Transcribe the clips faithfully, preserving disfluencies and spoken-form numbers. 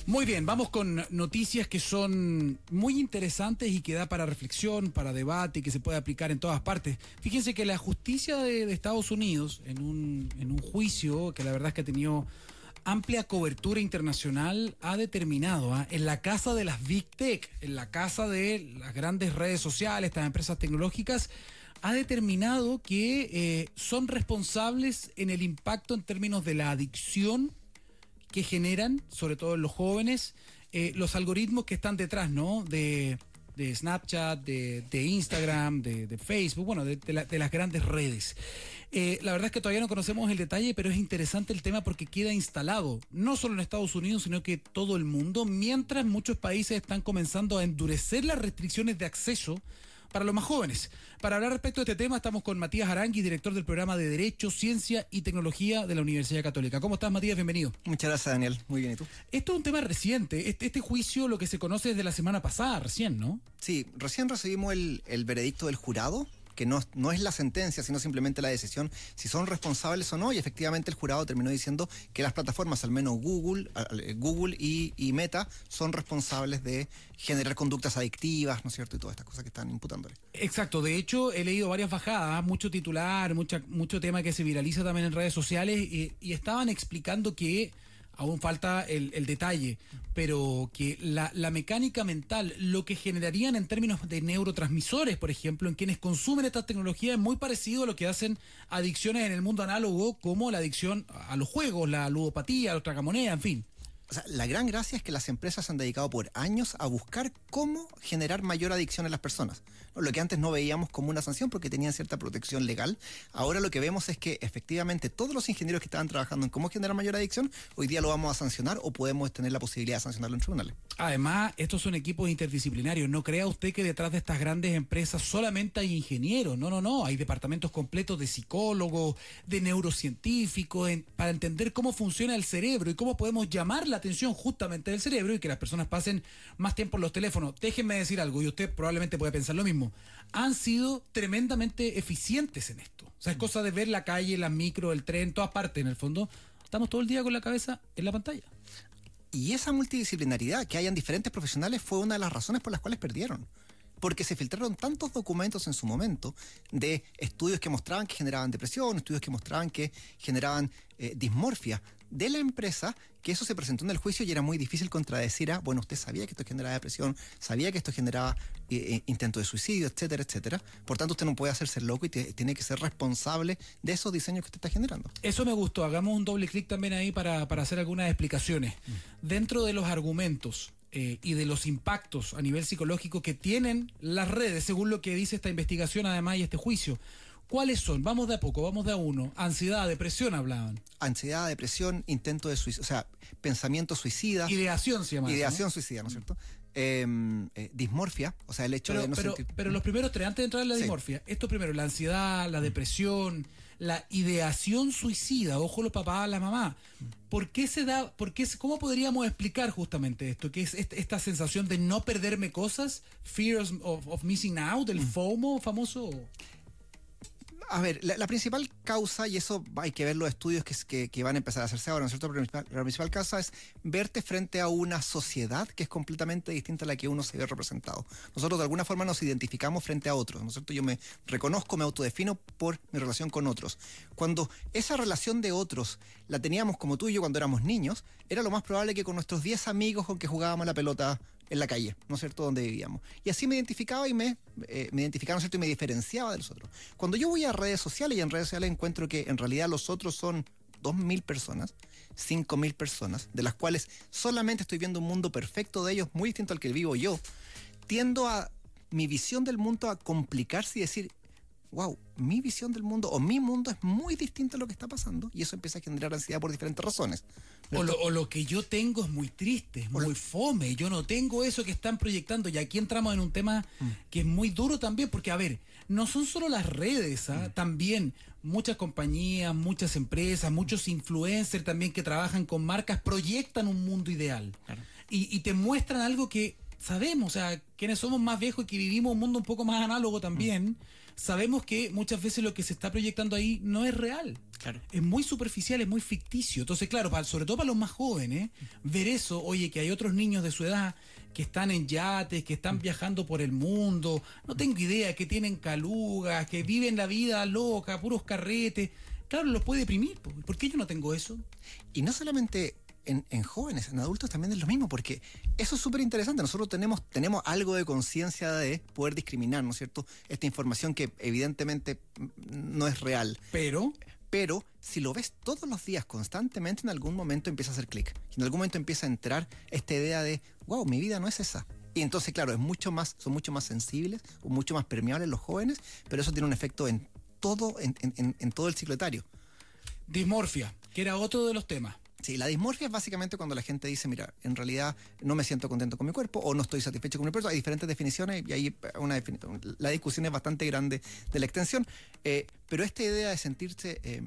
Muy bien, vamos con noticias que son muy interesantes y que da para reflexión, para debate y que se puede aplicar en todas partes. Fíjense que la justicia de, de Estados Unidos, en un, en un juicio que la verdad es que ha tenido amplia cobertura internacional, ha determinado ¿eh? en la casa de las Big Tech, en la casa de las grandes redes sociales, estas empresas tecnológicas, ha determinado que eh, son responsables en el impacto en términos de la adicción que generan, sobre todo en los jóvenes, eh, los algoritmos que están detrás, ¿no? De, de Snapchat, de, de Instagram, de, de Facebook, bueno, de, de, la, de las grandes redes. Eh, la verdad es que todavía no conocemos el detalle, pero es interesante el tema porque queda instalado, no solo en Estados Unidos, sino que todo el mundo, mientras muchos países están comenzando a endurecer las restricciones de acceso para los más jóvenes. Para hablar respecto de este tema, estamos con Matías Arangui, director del programa de Derecho, Ciencia y Tecnología de la Universidad Católica. ¿Cómo estás, Matías? Bienvenido. Muchas gracias, Daniel. Muy bien, ¿y tú? Esto es un tema reciente. Este, este juicio, lo que se conoce desde la semana pasada, recién, ¿no? Sí, recién recibimos el, el veredicto del jurado, que no, no es la sentencia, sino simplemente la decisión si son responsables o no, y efectivamente el jurado terminó diciendo que las plataformas, al menos Google, Google y, y Meta, son responsables de generar conductas adictivas, ¿no es cierto? Y todas estas cosas que están imputándole. Exacto, de hecho he leído varias bajadas, mucho titular, mucha, mucho tema que se viraliza también en redes sociales, y, y estaban explicando que aún falta el, el detalle, pero que la, la mecánica mental, lo que generarían en términos de neurotransmisores, por ejemplo, en quienes consumen esta tecnología, es muy parecido a lo que hacen adicciones en el mundo análogo, como la adicción a los juegos, la ludopatía, la tragamoneda, en fin. O sea, la gran gracia es que las empresas se han dedicado por años a buscar cómo generar mayor adicción en las personas. Lo que antes no veíamos como una sanción porque tenían cierta protección legal, ahora lo que vemos es que efectivamente todos los ingenieros que estaban trabajando en cómo generar mayor adicción, hoy día lo vamos a sancionar o podemos tener la posibilidad de sancionarlo en tribunales. Además, estos son equipos interdisciplinarios. No crea usted que detrás de estas grandes empresas solamente hay ingenieros. No, no, no. Hay departamentos completos de psicólogos, de neurocientíficos, en, para entender cómo funciona el cerebro y cómo podemos llamar la atención justamente del cerebro y que las personas pasen más tiempo en los teléfonos. Déjenme decir algo, y usted probablemente puede pensar lo mismo. Han sido tremendamente eficientes en esto. O sea, es cosa de ver la calle, las micro, el tren, todas partes, en el fondo. Estamos todo el día con la cabeza en la pantalla. Y esa multidisciplinaridad, que hayan diferentes profesionales, fue una de las razones por las cuales perdieron. Porque se filtraron tantos documentos en su momento de estudios que mostraban que generaban depresión, estudios que mostraban que generaban eh, dismorfia de la empresa, que eso se presentó en el juicio y era muy difícil contradecir a, bueno, usted sabía que esto generaba depresión, sabía que esto generaba eh, intento de suicidio, etcétera, etcétera. Por tanto, usted no puede hacerse loco y te, tiene que ser responsable de esos diseños que usted está generando. Eso me gustó. Hagamos un doble clic también ahí para, para hacer algunas explicaciones. Mm. Dentro de los argumentos Eh, y de los impactos a nivel psicológico que tienen las redes, según lo que dice esta investigación además y este juicio, ¿cuáles son? Vamos de a poco, vamos de a uno. Ansiedad, depresión hablaban. Ansiedad, depresión, intento de suicidio, o sea, pensamiento suicida. Ideación se llama. Ideación eso, ¿no? suicida, ¿no es cierto? Eh, eh, dismorfia, o sea, el hecho pero, de no pero, sentir... Pero los primeros tres, antes de entrar en la sí. dismorfia, esto primero, la ansiedad, la depresión, la ideación suicida, ojo los papás, la mamá. ¿Por qué se da, por qué, cómo podríamos explicar justamente esto? ¿Qué es esta sensación de no perderme cosas? Fear of, of missing out, el FOMO famoso. A ver, la, la principal causa, y eso hay que ver los estudios que, que, que van a empezar a hacerse ahora, ¿no es cierto? La principal, la principal causa es verte frente a una sociedad que es completamente distinta a la que uno se ve representado. Nosotros de alguna forma nos identificamos frente a otros, ¿no es cierto? Yo me reconozco, me autodefino por mi relación con otros. Cuando esa relación de otros la teníamos como tú y yo cuando éramos niños, era lo más probable que con nuestros diez amigos con que jugábamos la pelota en la calle, ¿no es cierto?, donde vivíamos. Y así me identificaba y me, eh, me identificaba, ¿no es cierto?, y me diferenciaba de los otros. Cuando yo voy a redes sociales y en redes sociales encuentro que en realidad los otros son dos mil personas, cinco mil personas, de las cuales solamente estoy viendo un mundo perfecto de ellos, muy distinto al que vivo yo, tiendo a mi visión del mundo a complicarse y decir, wow, mi visión del mundo o mi mundo es muy distinto a lo que está pasando, y eso empieza a generar ansiedad por diferentes razones. O lo, o lo que yo tengo es muy triste, es muy fome, yo no tengo eso que están proyectando, y aquí entramos en un tema mm. que es muy duro también, porque a ver, no son solo las redes, ¿ah? mm. también muchas compañías, muchas empresas, muchos influencers también que trabajan con marcas proyectan un mundo ideal, claro. y, y te muestran algo que sabemos, o sea, quienes somos más viejos y que vivimos un mundo un poco más análogo también, mm. sabemos que muchas veces lo que se está proyectando ahí no es real. Claro. Es muy superficial, es muy ficticio. Entonces, claro, para, sobre todo para los más jóvenes, ver eso, oye, que hay otros niños de su edad que están en yates, que están viajando por el mundo, no tengo idea, que tienen calugas, que viven la vida loca, puros carretes. Claro, los puede deprimir. ¿Por qué yo no tengo eso? Y no solamente en, en jóvenes, en adultos también es lo mismo, porque eso es súper interesante. Nosotros tenemos, tenemos algo de conciencia de poder discriminar, ¿no es cierto? Esta información que evidentemente no es real. Pero... Pero si lo ves todos los días constantemente, en algún momento empieza a hacer clic. En algún momento empieza a entrar esta idea de, wow, mi vida no es esa. Y entonces, claro, es mucho más, son mucho más sensibles o mucho más permeables los jóvenes, pero eso tiene un efecto en todo, en, en, en todo el ciclo etario. Dismorfia, que era otro de los temas. Sí, la dismorfia es básicamente cuando la gente dice, mira, en realidad no me siento contento con mi cuerpo o no estoy satisfecho con mi cuerpo. Hay diferentes definiciones y ahí una definición. La discusión es bastante grande de la extensión, eh, pero esta idea de sentirse eh,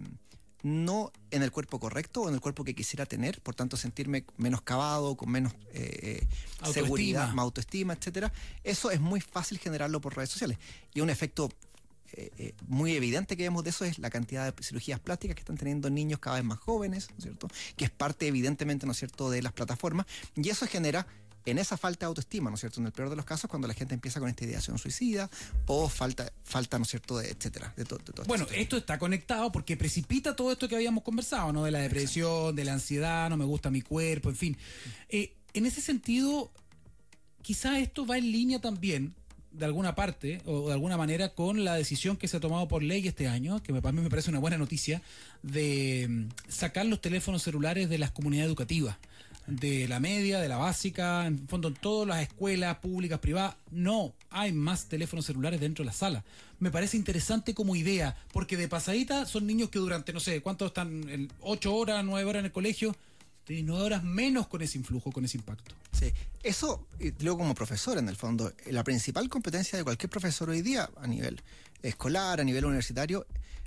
no en el cuerpo correcto o en el cuerpo que quisiera tener, por tanto sentirme menoscabado, con menos eh, seguridad, más autoestima, etcétera, eso es muy fácil generarlo por redes sociales. Y un efecto Eh, eh, muy evidente que vemos de eso es la cantidad de cirugías plásticas que están teniendo niños cada vez más jóvenes, ¿no es cierto? Que es parte evidentemente, ¿no es cierto?, de las plataformas, y eso genera en esa falta de autoestima, ¿no es cierto?, en el peor de los casos, cuando la gente empieza con esta ideación suicida o falta, falta ¿no es cierto?, de etcétera. De to, de todo bueno, esto. esto está conectado porque precipita todo esto que habíamos conversado, ¿no? De la depresión, Exacto. de la ansiedad, no me gusta mi cuerpo, en fin. Eh, en ese sentido, quizá esto va en línea también de alguna parte o de alguna manera con la decisión que se ha tomado por ley este año, que para mí me parece una buena noticia, de sacar los teléfonos celulares de las comunidades educativas, de la media, de la básica, en fondo en todas las escuelas públicas, privadas. No hay más teléfonos celulares dentro de la sala. Me parece interesante como idea, porque de pasadita son niños que durante, no sé, ¿cuántos están? ocho horas, nueve horas en el colegio, y nueve horas menos con ese influjo, con ese impacto. Sí, eso, luego como profesor en el fondo, la principal competencia de cualquier profesor hoy día a nivel escolar, a nivel universitario,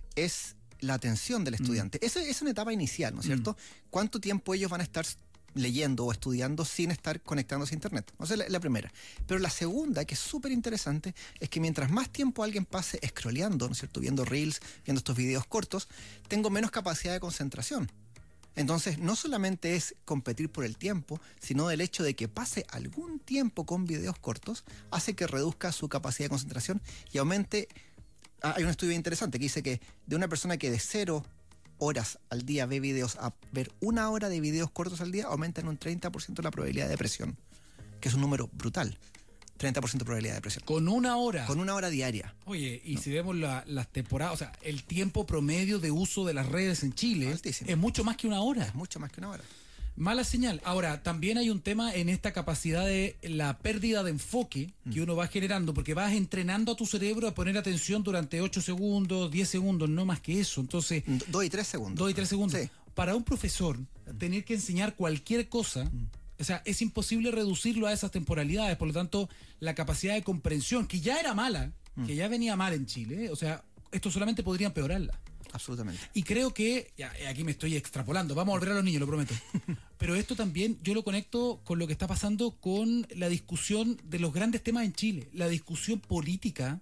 es la atención del estudiante. Mm. Esa es una etapa inicial, ¿no es cierto? Mm. ¿Cuánto tiempo ellos van a estar leyendo o estudiando sin estar conectándose a internet? O sea, la, la primera. Pero la segunda, que es súper interesante, es que mientras más tiempo alguien pase scrolleando, ¿no es cierto?, viendo reels, viendo estos videos cortos, tengo menos capacidad de concentración. Entonces, no solamente es competir por el tiempo, sino el hecho de que pase algún tiempo con videos cortos hace que reduzca su capacidad de concentración y aumente. Ah, hay un estudio interesante que dice que de una persona que de cero horas al día ve videos a ver una hora de videos cortos al día, aumenta en un treinta por ciento la probabilidad de depresión, que es un número brutal. treinta por ciento de probabilidad de depresión. Con una hora. Con una hora diaria. Oye, y ¿no? si vemos la, las temporadas, o sea, el tiempo promedio de uso de las redes en Chile Altísimo. Es mucho más que una hora. Es mucho más que una hora. Mala señal. Ahora, también hay un tema en esta capacidad de la pérdida de enfoque que uno va generando, porque vas entrenando a tu cerebro a poner atención durante ocho segundos, diez segundos, no más que eso. Entonces, dos y tres segundos. dos y tres segundos. Sí. Para un profesor, tener que enseñar cualquier cosa, mm. o sea, es imposible reducirlo a esas temporalidades. Por lo tanto, la capacidad de comprensión, que ya era mala, mm. que ya venía mal en Chile, ¿eh? O sea, esto solamente podría empeorarla. Absolutamente. Y creo que, ya, aquí me estoy extrapolando, vamos a volver a los niños, lo prometo. Pero esto también yo lo conecto con lo que está pasando con la discusión de los grandes temas en Chile. La discusión política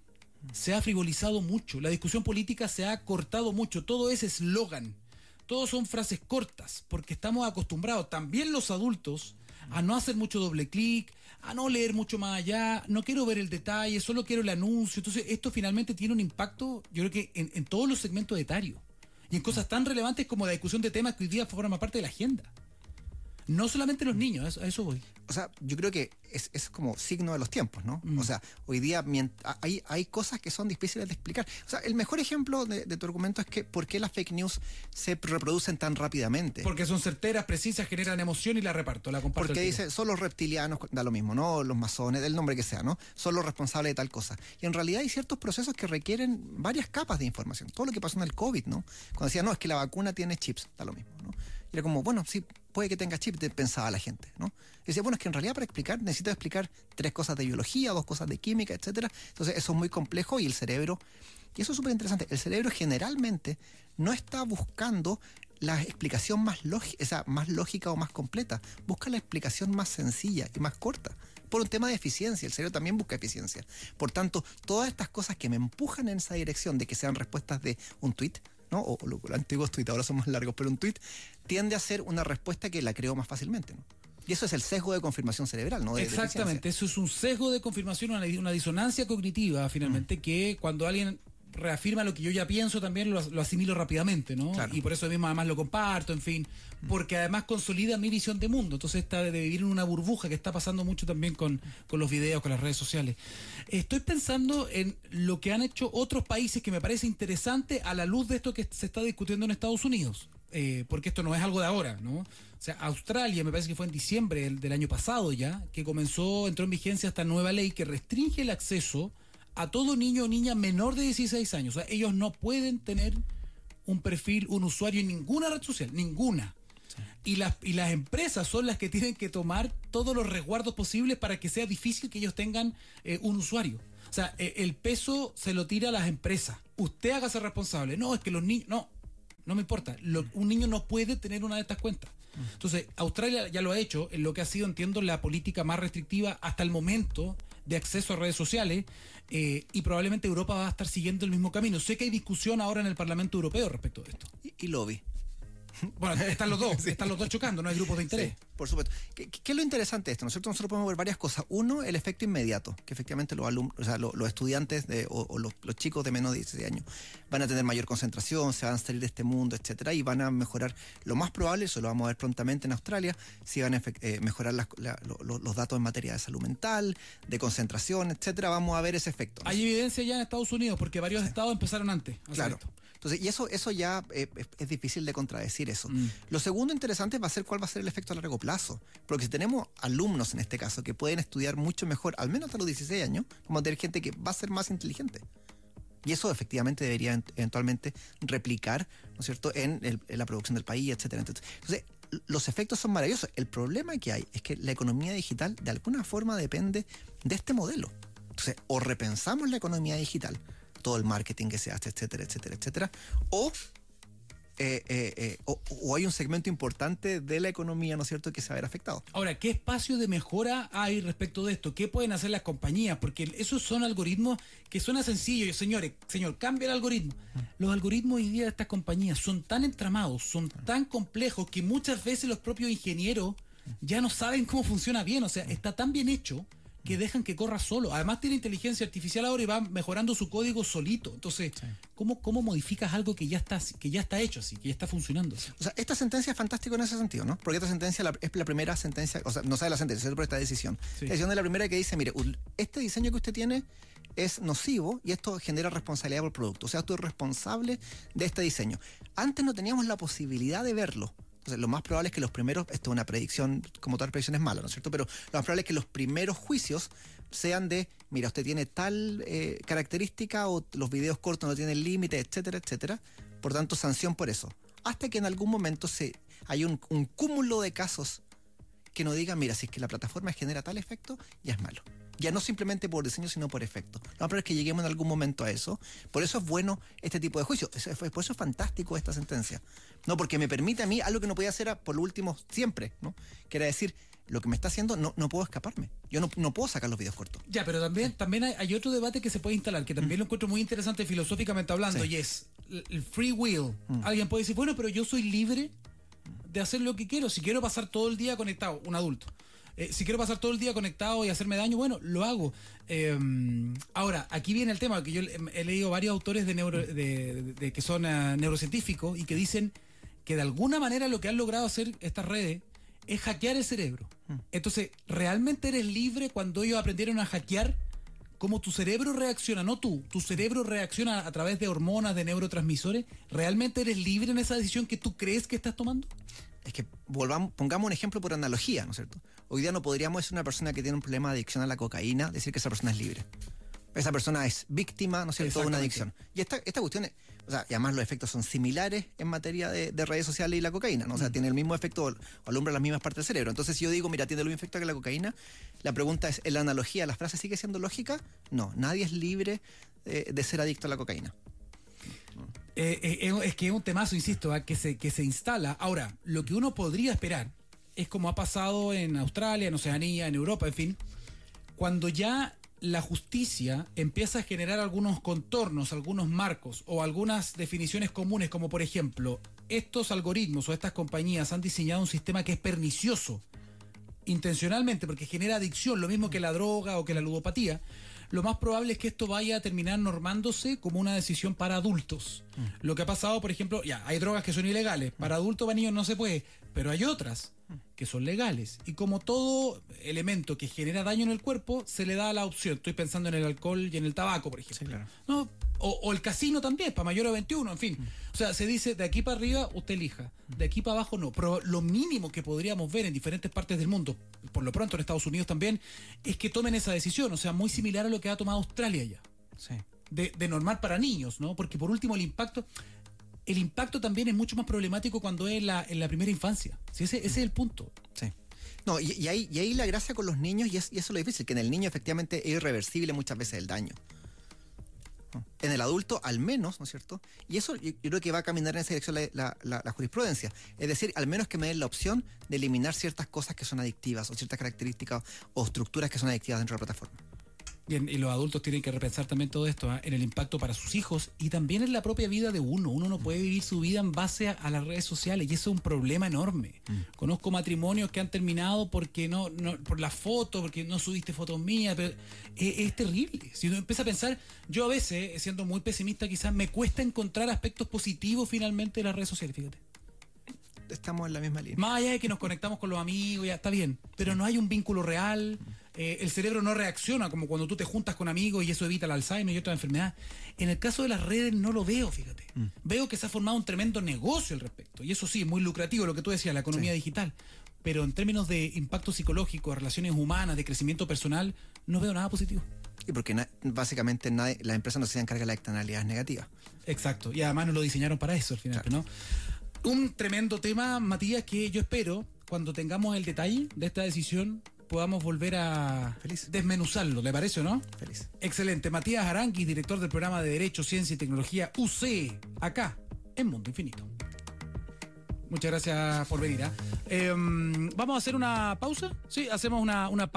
se ha frivolizado mucho, la discusión política se ha cortado mucho, todo es eslogan, todos son frases cortas, porque estamos acostumbrados, también los adultos, a no hacer mucho doble clic, a no leer mucho más allá, no quiero ver el detalle, solo quiero el anuncio. Entonces esto finalmente tiene un impacto, yo creo que en, en todos los segmentos etarios y en cosas tan relevantes como la discusión de temas que hoy día forman parte de la agenda. No solamente los niños, a eso, a eso voy. O sea, yo creo que es, es como signo de los tiempos, ¿no? Mm. O sea, hoy día hay, hay cosas que son difíciles de explicar. O sea, el mejor ejemplo de, de tu argumento es que ¿por qué las fake news se reproducen tan rápidamente? Porque son certeras, precisas, generan emoción y la reparto, la comparto. Porque dice, son los reptilianos, da lo mismo, ¿no? Los masones, del nombre que sea, ¿no? Son los responsables de tal cosa. Y en realidad hay ciertos procesos que requieren varias capas de información. Todo lo que pasó en el COVID, ¿no? Cuando decía, no, es que la vacuna tiene chips, da lo mismo, ¿no? Y era como, bueno, sí, puede que tenga chip, pensaba la gente, ¿no? Y decía, bueno, es que en realidad para explicar necesito explicar tres cosas de biología, dos cosas de química, etcétera. Entonces eso es muy complejo y el cerebro, y eso es súper interesante, el cerebro generalmente no está buscando la explicación más lógica, esa más lógica o más completa, busca la explicación más sencilla y más corta. por un tema de eficiencia. El cerebro también busca eficiencia. Por tanto, todas estas cosas que me empujan en esa dirección de que sean respuestas de un tweet, ¿no? O, o los antiguos tweets ahora son más largos, pero un tweet tiende a ser una respuesta que la creo más fácilmente, ¿no? Y eso es el sesgo de confirmación cerebral, ¿no? De, Exactamente, de eso es un sesgo de confirmación, una, una disonancia cognitiva, finalmente, mm. que cuando alguien reafirma lo que yo ya pienso, también lo, lo asimilo rápidamente, ¿no? Claro. Y por eso mismo además lo comparto, en fin, porque además consolida mi visión de mundo. Entonces esta de vivir en una burbuja que está pasando mucho también con, con los videos, con las redes sociales. Estoy pensando en lo que han hecho otros países que me parece interesante a la luz de esto que se está discutiendo en Estados Unidos. Eh, porque esto no es algo de ahora, ¿no? O sea, Australia, me parece que fue en diciembre del, del año pasado ya, que comenzó, entró en vigencia esta nueva ley que restringe el acceso a todo niño o niña menor de dieciséis años. O sea, ellos no pueden tener un perfil, un usuario en ninguna red social, ninguna. Sí. Y, las, y las empresas son las que tienen que tomar todos los resguardos posibles para que sea difícil que ellos tengan eh, un usuario. O sea, eh, el peso se lo tira a las empresas. Usted hágase responsable. No, es que los niños... No, no me importa. Lo, un niño no puede tener una de estas cuentas. Entonces, Australia ya lo ha hecho en lo que ha sido, entiendo, la política más restrictiva hasta el momento de acceso a redes sociales, eh, y probablemente Europa va a estar siguiendo el mismo camino. Sé que hay discusión ahora en el Parlamento Europeo respecto de esto. Y, y lobby. Bueno, están los dos, sí. están los dos chocando, no hay grupos de interés. Sí, por supuesto. ¿Qué, ¿Qué es lo interesante de esto? Nosotros, nosotros podemos ver varias cosas. Uno, el efecto inmediato, que efectivamente los alumnos, o sea, los, los estudiantes de, o, o los, los chicos de menos de dieciséis años van a tener mayor concentración, se van a salir de este mundo, etcétera, y van a mejorar. Lo más probable, eso lo vamos a ver prontamente en Australia, si van a eh, mejorar las, la, lo, los datos en materia de salud mental, de concentración, etcétera. Vamos a ver ese efecto, ¿no? Hay evidencia ya en Estados Unidos, porque varios sí. estados empezaron antes. Claro. Esto. Entonces, y eso, eso ya eh, es, es difícil de contradecir eso. Mm. Lo segundo interesante va a ser cuál va a ser el efecto a largo plazo. Porque si tenemos alumnos en este caso que pueden estudiar mucho mejor, al menos hasta los dieciséis años, vamos a tener gente que va a ser más inteligente. Y eso efectivamente debería eventualmente replicar, ¿no es cierto?, en, el, en la producción del país, etcétera. Entonces, los efectos son maravillosos. El problema que hay es que la economía digital de alguna forma depende de este modelo. Entonces, o repensamos la economía digital, todo el marketing que se hace, etcétera, etcétera, etcétera, o, eh, eh, eh, o, o hay un segmento importante de la economía, ¿no es cierto?, que se va a ver afectado. Ahora, ¿qué espacio de mejora hay respecto de esto? ¿Qué pueden hacer las compañías? Porque esos son algoritmos que suena sencillo. Señores, señor, cambia el algoritmo. Los algoritmos hoy día de estas compañías son tan entramados, son tan complejos, que muchas veces los propios ingenieros ya no saben cómo funciona bien. O sea, está tan bien hecho que dejan que corra solo. Además tiene inteligencia artificial ahora y va mejorando su código solito. Entonces, sí. ¿cómo, cómo modificas algo que ya está que ya está hecho así, que ya está funcionando? O sea, esta sentencia es fantástica en ese sentido, ¿no? Porque esta sentencia la, es la primera sentencia, o sea, no sabe la sentencia, pero esta decisión. Sí. La decisión de la primera que dice, mire, este diseño que usted tiene es nocivo y esto genera responsabilidad por el producto. O sea, tú eres responsable de este diseño. Antes no teníamos la posibilidad de verlo. Entonces, lo más probable es que los primeros, esto es una predicción, como toda predicción es mala, ¿no es cierto? Pero lo más probable es que los primeros juicios sean de, mira, usted tiene tal eh, característica o los videos cortos no tienen límite, etcétera, etcétera. Por tanto, sanción por eso. Hasta que en algún momento se hay un, un cúmulo de casos que nos digan, mira, si es que la plataforma genera tal efecto, ya es malo. Ya no simplemente por diseño, sino por efecto. Lo más probable es que lleguemos en algún momento a eso. Por eso es bueno este tipo de juicio. Por eso es fantástico esta sentencia. No, porque me permite a mí algo que no podía hacer por lo último siempre, ¿no? Que era decir, lo que me está haciendo, no, no puedo escaparme. Yo no, no puedo sacar los videos cortos. Ya, pero también, sí. también hay, hay otro debate que se puede instalar, que también mm. lo encuentro muy interesante filosóficamente hablando, sí. y es el free will. Mm. Alguien puede decir, bueno, pero yo soy libre de hacer lo que quiero. Si quiero pasar todo el día conectado, un adulto. Eh, si quiero pasar todo el día conectado y hacerme daño, bueno, lo hago. Eh, ahora, aquí viene el tema, que yo he, he leído varios autores de, neuro, de, de, de que son uh, neurocientíficos y que dicen que de alguna manera lo que han logrado hacer estas redes es hackear el cerebro. Entonces, ¿realmente eres libre cuando ellos aprendieron a hackear cómo tu cerebro reacciona? No tú, tu cerebro reacciona a través de hormonas, de neurotransmisores. ¿Realmente eres libre en esa decisión que tú crees que estás tomando? Es que volvamos, pongamos un ejemplo por analogía, ¿no es cierto? Hoy día no podríamos decir una persona que tiene un problema de adicción a la cocaína, decir que esa persona es libre. Esa persona es víctima, ¿no es cierto?, de una adicción. Y esta, esta cuestión, es, o sea, y además los efectos son similares en materia de, de redes sociales y la cocaína, ¿no? O sea, mm. tiene el mismo efecto o alumbra las mismas partes del cerebro. Entonces, si yo digo, mira, tiene el mismo efecto que la cocaína, la pregunta es, ¿en la analogía, la frase sigue siendo lógica? No, nadie es libre eh, de ser adicto a la cocaína. Eh, eh, es que es un temazo, insisto, ¿eh? que, se, que se instala. Ahora, lo que uno podría esperar es como ha pasado en Australia, en Oceanía, en Europa, en fin, Cuando ya la justicia empieza a generar algunos contornos, algunos marcos o algunas definiciones comunes, como por ejemplo, estos algoritmos o estas compañías han diseñado un sistema que es pernicioso intencionalmente porque genera adicción, lo mismo que la droga o que la ludopatía, lo más probable es que esto vaya a terminar normándose como una decisión para adultos. Mm. Lo que ha pasado, por ejemplo, ya, hay drogas que son ilegales, para adultos, para niños no se puede, pero hay otras que son legales. Y como todo elemento que genera daño en el cuerpo, se le da la opción. Estoy pensando en el alcohol y en el tabaco, por ejemplo. Sí, claro. ¿No? O, o el casino también, para mayores de veintiuno, en fin. Mm. O sea, se dice, de aquí para arriba, usted elija. De aquí para abajo, no. Pero lo mínimo que podríamos ver en diferentes partes del mundo, por lo pronto en Estados Unidos también, es que tomen esa decisión. O sea, muy similar a lo que ha tomado Australia ya. Sí. De, de normar para niños, ¿no? Porque por último el impacto... El impacto también es mucho más problemático cuando es en la, en la primera infancia. Sí, ese, ese es el punto. Sí. No, y, y, ahí, y ahí la gracia con los niños, y, es, y eso es lo difícil, que en el niño efectivamente es irreversible muchas veces el daño. En el adulto, al menos, ¿no es cierto? Y eso yo, yo creo que va a caminar en esa dirección la, la, la, la jurisprudencia. Es decir, al menos que me den la opción de eliminar ciertas cosas que son adictivas, o ciertas características o estructuras que son adictivas dentro de la plataforma. Bien, y los adultos tienen que repensar también todo esto, ¿eh? En el impacto para sus hijos y también en la propia vida de uno. Uno no puede vivir su vida en base a, a las redes sociales y eso es un problema enorme. Mm. Conozco matrimonios que han terminado porque no, no por las fotos, porque no subiste fotos mías, pero es, es terrible. Si uno empieza a pensar, yo a veces, siendo muy pesimista quizás, me cuesta encontrar aspectos positivos finalmente de las redes sociales, fíjate. Estamos en la misma línea. Más allá de que nos conectamos con los amigos, ya está bien, pero no hay un vínculo real. Eh, el cerebro no reacciona como cuando tú te juntas con amigos y eso evita el Alzheimer y otras enfermedades. En el caso de las redes no lo veo, fíjate. Mm. Veo que se ha formado un tremendo negocio al respecto. Y eso sí, es muy lucrativo lo que tú decías, la economía sí. digital. Pero en términos de impacto psicológico, de relaciones humanas, de crecimiento personal, no veo nada positivo. Y porque na- básicamente nadie, las empresas no se hacen cargo de las externalidades negativas. Exacto. Y además no lo diseñaron para eso al final, claro. ¿no? Un tremendo tema, Matías, que yo espero, cuando tengamos el detalle de esta decisión, podamos volver a Feliz. desmenuzarlo, ¿le parece o no? Feliz. Excelente. Matías Aranguis, director del programa de Derecho, Ciencia y Tecnología U C, acá, en Mundo Infinito. Muchas gracias por venir. ¿eh? Eh, ¿Vamos a hacer una pausa? Sí, hacemos una, una pausa.